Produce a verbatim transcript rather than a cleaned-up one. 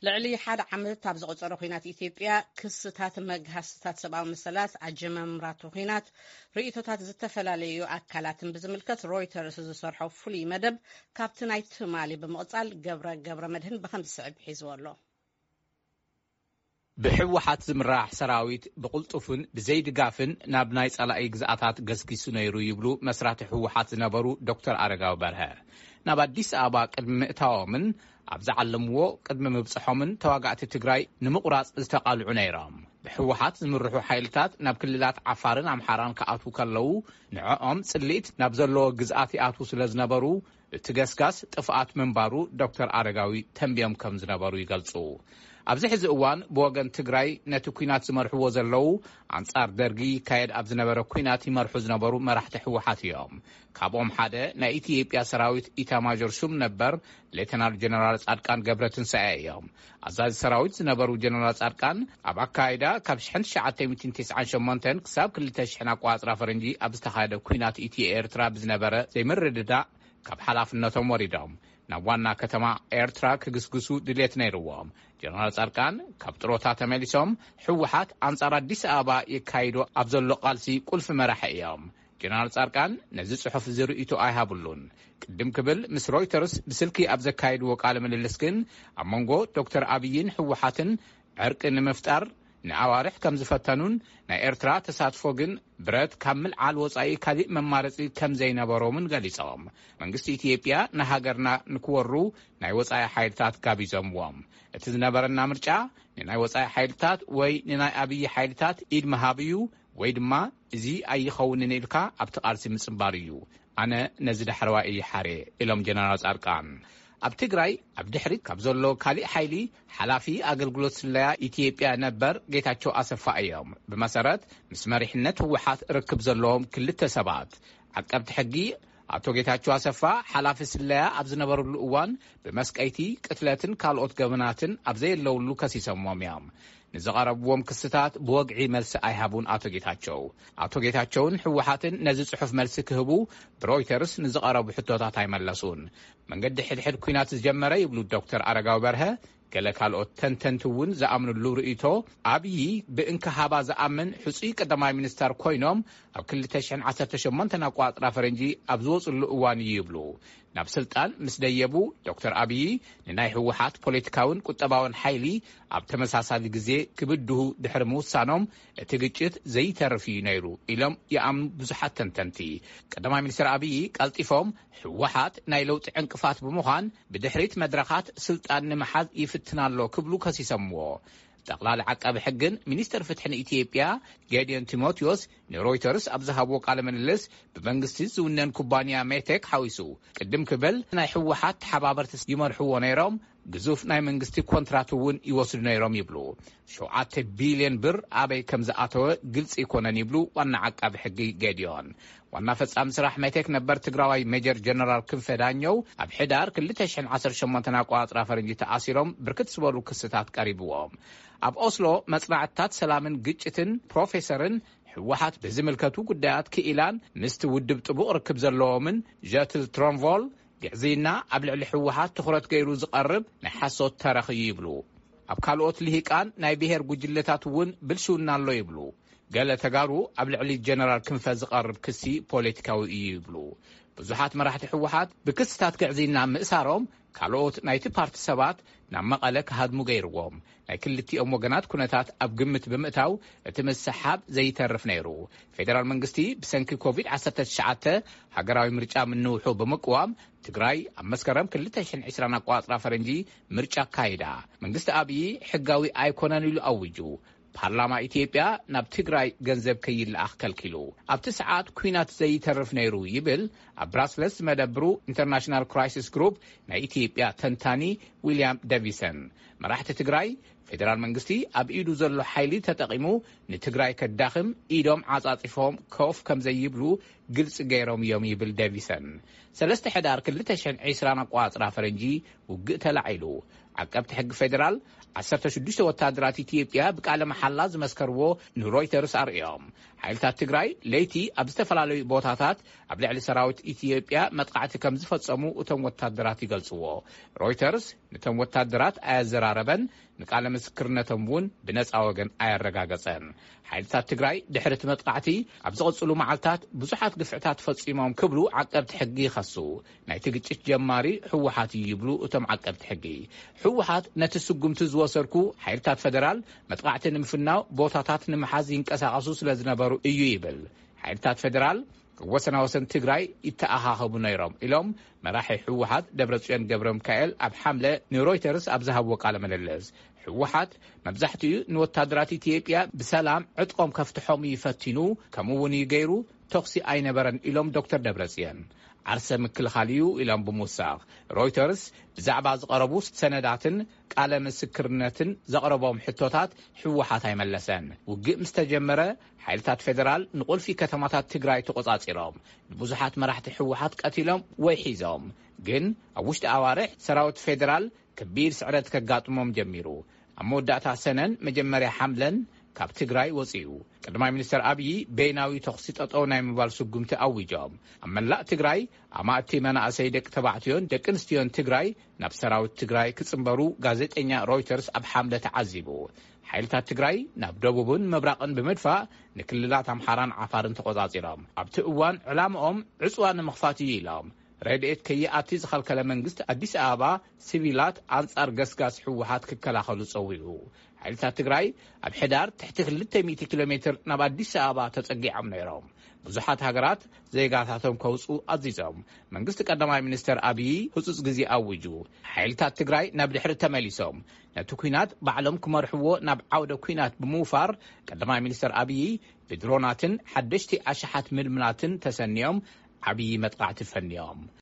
لعلي حد عمل تابز قصر خينات إثيوبيا كستات مجهستات سبعة مسلات عجمة مرات خينات رئيتات زتفلاليو أكلات بزملكة رويترز زصرحوا فلي مدب كابتن ايت مالي بمقصال جبر جبر مدهن بخمس سعب حيزوالله بحوحات زمراح سراويت بقلطفن بزيد قافن نابنايس على اي جزءاتات قسكيسو نيرو يبلو مسرات حوحات نبرو دكتور عرقاو برها ناباديس آبا قدم مئتاومن عبزع علموو قدم مبصحومن تواقعت التقراي نمقراص استقالعو نيرام بحوحات زمرحو حيلتات ناب كللات عفارن عمحاران كأتو كاللو نعوام سليت نابزلو قزآتي آتو سلز نبرو تقسكاس تفعات منبارو دكتور عرقاوي تنبيام كمز نبرو يقلصو ኣብዚ ሕዚ እዋን ብወገን ትግራይ ነቲ ኩናት ዝመርሕዎ ዘለው አንጻር ደርጊ ካየድ ኣብ ዝነበረ ኩናት ይመርሑ ዝነበሩ መራሕቲ ሕወሓት እዮም ካብኦም ሓደ ናይ ኢትዮጵያ ሰራዊት ኢታማዦር ሹም ነበር ሌተናል ጀነራል ጻድቃን ገብረትንሳኤ እዮም ኣዛዚ ሰራዊት ዝነበሩ ጀነራል ጻድቃን ኣብ ኣካይዳ ካብ ألف وتسعمائة وتسعة وتسعين ክሳብ ሁለት ሺህ ኣቆጻጽራ ፈረንጂ ኣብ ዝተኻየደ ኩናት ኢትዮ ኤርትራ ብዝነበረ ዘይምርድዳእ ካብ ሓላፍነቶም ወሪዶም ናብ ዋና ከተማ ኤርትራ ክግስግሱ ድሌት ነይርዎም ጀነራል ጻድቃን ካብ ጥሮታ ተመሊሶም ሕወሓት አንጻር አዲስ አበባ የካይዶ ኣብ ዘሎ ቃልሲ ቁልፍ መራሒ እዮም ጀነራል ጻድቃን ነዚ ጽሑፍ ዝርኢቱ ኣይሃብሉን ቅድም ክብል ምስ ሮይተርስ ብስልኪ ኣብ ዘካይድዎ ቃለ ምልልስ ግን ኣብ መንጎ ዶክተር አብይን ሕወሓትን ዕርቂ ንምፍጣር ንኣዋርሕ ከም ዝፈተኑን ናይ ኤርትራ ተሳትፎ ግን ብረት ካብ ምልዓል ወጻኢ ካሊእ መማረጺ ከም ዘይነበሮምን ገሊጾም መንግስቲ ኢትዮጵያ ንሃገርና ንክወሩ ናይ ወጻኢ ሓይልታት ጋቢዞምዎም እቲ ዝነበረና ምርጫ ንናይ ወጻኢ ሓይልታት ወይ ንናይ አብይ ሓይልታት ኢድ መሃብዩ ወይ ድማ እዚ ኣይኸውንን ኢልካ ኣብቲ ቃልሲ ምጽባር እዩ ኣነ ነዚ ዳሕረዋ እየ ሓሬ ኢሎም ጀነራል ጻድቃን ኣብ ትግራይ ኣብ ድሕሪት ካብ ዘሎ ካሊእ ሓይሊ ሓላፊ አገልግሎት ስለያ ኢትዮጵያ ነበር ጌታቸው አሰፋ እዮም ብመሰረት ምስ መሪሕነት ሕወሓት ርክብ ዘለዎም ክልተ ሰባት ዓቀብቲ ሕጊ አቶ ጌታቸው አሰፋ ሓላፊ ስለያ ኣብ ዝነበሩሉ እዋን ብመስቀይቲ ቅትለትን ካልኦት ገበናትን ኣብ ዘየለውሉ ከሲሶምዎም እዮም ንዝቐረብዎም ክስታት ብወግዒ መልሲ ኣይሃቡን አቶ ጌታቸው አቶ ጌታቸውን ሕወሓትን ነዚ ጽሑፍ መልሲ ክህቡ ብሮይተርስ ንዝቐረቡ ሕቶታት ኣይመለሱን መንገዲ ሕድሕድ ኩናት ዝጀመረ ይብሉ ዶክተር አረጋው በርሀ ገለ ካልኦት ተንተንትውን ዝኣምንሉ ርእይቶ አብይ ብእንክሃባ ዝኣምን ሕፁይ ቀዳማይ ሚኒስተር ኮይኖም ኣብ ሁለት ሺህ وعشرة ኣቆጻጽራ ፈረንጂ ኣብ ዝወጽሉ እዋን ይብሉ ናብ ስልጣን ምስ ደየቡ ዶክተር አብይ ንናይ ሕወሓት ፖለቲካውን ቁጠባውን ሓይሊ ኣብ ተመሳሳሊ ግዜ ክብድሁ ድሕሪ ምውሳኖም እቲ ግጭት ዘይተርፍ እዩ ነይሩ ኢሎም ይኣምኑ ብዙሓት ተንተንቲ ቀዳማይ ሚኒስተር አብይ ቀልጢፎም ሕወሓት ናይ ለውጢ ዕንቅፋት ብምዃን ብድሕሪት መድረኻት ስልጣን ንምሓዝ ይፍትናሎ ክብሉ ከሲሰምዎ ጠቅላላ ዓቃቢ ሕግን ሚኒስተር ፍትሕን ኢትዮጵያ ጌዲዮን ቲሞቴዎስ ንሮይተርስ ኣብ ዝሃብዎ ቃለ ምልልስ ብመንግስቲ ዝውነን ኩባንያ ሜቴክ ሓዊሱ ቅድም ክብል ናይ ሕወሓት ተሓባበርቲ ይመርሕዎ ነይሮም ግዙፍ ናይ መንግስቲ ኮንትራት እውን ይወስዱ ነይሮም ይብሉ ሸውዓተ ቢልዮን ብር ኣበይ ከም ዝኣተወ ግልጽ ይኮነን ይብሉ ዋና ዓቃቢ ሕጊ ጌዲዮን ዋና ፈጻሚ ስራሕ ሜቴክ ነበር ትግራዋይ ሜጀር ጀነራል ክንፈ ዳኘው ኣብ ሕዳር ሁለት ሺህ وعشرة ኣቆጻጽራ ፈረንጂ ተኣሲሮም ብርክት ዝበሉ ክስታት ቀሪብዎም ኣብ ኦስሎ መጽናዕታት ሰላምን ግጭትን ፕሮፌሰርን ሕወሓት ብዝምልከቱ ጉዳያት ክኢላን ምስቲ ውድብ ጥቡቕ ርክብ ዘለዎምን ጀትል ትሮንቮል ግዕዚና ኣብ ልዕሊ ሕወሓት ትኹረት ገይሩ ዝቐርብ ናይ ሓሶት ተረኺ ይብሉ ኣብ ካልኦት ልሂቃን ናይ ብሄር ጉጅለታት እውን ብልሽውና ኣሎ ይብሉ ገለ ተጋሩ ኣብ ልዕሊ ጀነራል ክንፈ ዝቐርብ ክሲ ፖለቲካዊ እዩ ይብሉ ብዙሓት መራሕቲ ሕወሓት ብክስታት ግዕዚና ምእሳሮም ካልኦት ናይቲ ፓርቲ ሰባት ናብ መቐለ ክሃድሙ ገይርዎም ናይ ክልቲኦም ወገናት ኩነታት ኣብ ግምት ብምእታው እቲ መስሓብ ዘይተርፍ ነይሩ ፌደራል መንግስቲ ብሰንኪ ኮቪድ عشرة تسعة ሃገራዊ ምርጫ ምንውሑ ብምቅዋም ትግራይ ኣብ መስከረም ሁለት ሺህ وعشرين ኣቆጻጽራ ፈረንጂ ምርጫ ካይዳ መንግስቲ አብይ ሕጋዊ ኣይኮነን ኢሉ ኣውጁ ፓርላማ ኢትዮጵያ ናብ ትግራይ ገንዘብ ከይልኣኽ ከልኪሉ ኣብቲ ሰዓት ኩናት ዘይተርፍ ነይሩ ይብል ኣብ ብራስለስ መደብሩ ኢንተርናሽናል ክራይሲስ ግሩፕ ናይ ኢትዮጵያ ተንታኒ ዊልያም ዴቪሰን መራሕቲ ትግራይ ፌደራል መንግስቲ ኣብ ኢዱ ዘሎ ሓይሊ ተጠቂሙ ንትግራይ ከዳኽም ኢዶም ዓጻጺፎም ኮፍ ከም ዘይብሉ ግልጽ ገይሮም እዮም ይብል ዴቪሰን ሰለስተ ሕዳር ሁለት ሺህ وعشرين ኣቆጻጽራ ፈረንጂ ውግእ ተላዒሉ عقبت حق فيدرال عشرة شدوشة وتادرات إثيوبيا بقال محلا زمسكرو نرويترز أرئيهم حيلتات تግራይ ليتي ኣብ ዝተፈላለዩ ቦታታት ኣብ ልዕሊ ሰራዊት ኢትዮጵያ መጥቃዕቲ ከም ዝፈጸሙ እቶም ወታደራት ይገልጽዎ ሮይተርስ ነቶም ወታደራት ኣያዘራረበን ንቃለ ምስክርነቶም እውን ብነፃ ወገን ኣያረጋገፀን ሓይልታት ትግራይ ድሕረት መጥቃዕቲ ኣብ ዝቐጽሉ መዓልታት ብዙሓት ግፍዕታት ፈጺሞም ክብሉ ዓቀብቲ ሕጊ ይኸሱ ናይቲ ግጭት ጀማሪ ሕወሓት ይብሉ እቶም ዓቀብቲ ሕጊ ሕወሓት ነቲ ስጉምቲ ዝወሰርኩ ሓይልታት ፌደራል መጥቃዕቲ ንምፍናው ቦታታት ንምሓዝ ይንቀሳቐሱ ስለዝነበሩ እዩ ይብል ሓይልታት ፌደራል ወሰና ወሰን ትግራይ ይተኣኻኸቡ ነይሮም ኢሎም መራሒ ሕወሓት ደብረጽዮን ገብረ ሚካኤል ኣብ ሓምለ ንሮይተርስ ኣብ ዝሃብዎ ቃለ መለለስ ሕወሓት መብዛሕትኡ ንወታደራት ኢትዮጵያ ብሰላም ዕጥቆም ከፍትሖም ይፈቲኑ ከምኡውን ይገይሩ ተኽሲ ኣይነበረን ኢሎም ዶክተር ደብረጽዮን ዓርሰ ምክልኻልዩ ኢሎም ብምውሳኽ ሮይተርስ ብዛዕባ ዝቐረቡ ሰነዳትን ቃለ ምስክርነትን ዘቕረቦም ሕቶታት ሕወሓት ኣይመለሰን ውግእ ምስ ተጀመረ ሓይልታት ፌደራል ንቁልፊ ከተማታት ትግራይ ተቆጻጺሮም ብዙሓት መራሕቲ ሕወሓት ቀቲሎም ወይ ሒዞም ግን ኣብ ውሽጢ ኣዋርሕ ሰራዊት ፌደራል ከቢድ ስዕረት ከጋጥሞም ጀሚሩ ኣብ መወዳእታ ሰነን መጀመርያ ሓምለን ካብ ትግራይ ወፂኡ ቀዳማይ ሚኒስትር ኣብይ በይናዊ ተኽሲ ጠጠው ናይ ምባል ስጉምቲ ኣዊጆም ኣብ መላእ ትግራይ ኣማእቲ መናእሰይ ደቂ ተባዕትዮን ደቂ ኣንስትዮን ትግራይ ናብ ሰራዊት ትግራይ ክጽምበሩ ጋዜጠኛ ሮይተርስ ኣብ ሓምለ ተዓዚቡ ሓይልታት ትግራይ ናብ ደቡብን ምብራቕን ብምድፋእ ንክልላት ኣምሓራን ዓፋርን ተቆጻጺሮም ኣብቲ እዋን ዕላምኦም ዕጽዋ ንምኽፋት እዩ ኢሎም ረድኤት ከይኣቲ ዝኸልከለ መንግስቲ ኣዲስ ኣበባ ሲቪላት ኣንጻር ገስጋስ ሕወሓት ክከላኸሉ ጸዊዑ ሓይልታት ትግራይ ኣብ ሕዳር ትሕቲ ክልተ ሚእቲ ኪሎ ሜትር ናብ ኣዲስ ኣበባ ተጸጊዖም ነይሮም ብዙሓት ሃገራት ዜጋታቶም ከውፁ ኣዚዞም መንግስቲ ቀዳማይ ሚኒስትር ኣብይ ህጹጽ ግዜ ኣውጁ ሓይልታት ትግራይ ናብ ድሕሪ ተመሊሶም ነቲ ኩናት ባዕሎም ክመርሕዎ ናብ ዓውደ ኩናት ብምውፋር ቀዳማይ ሚኒስትር ኣብይ ብድሮናትን ሓደሽቲ ኣሽሓት ምልምላትን ተሰኒዮም ዓብይ መጥቃዕቲ ፈንዮም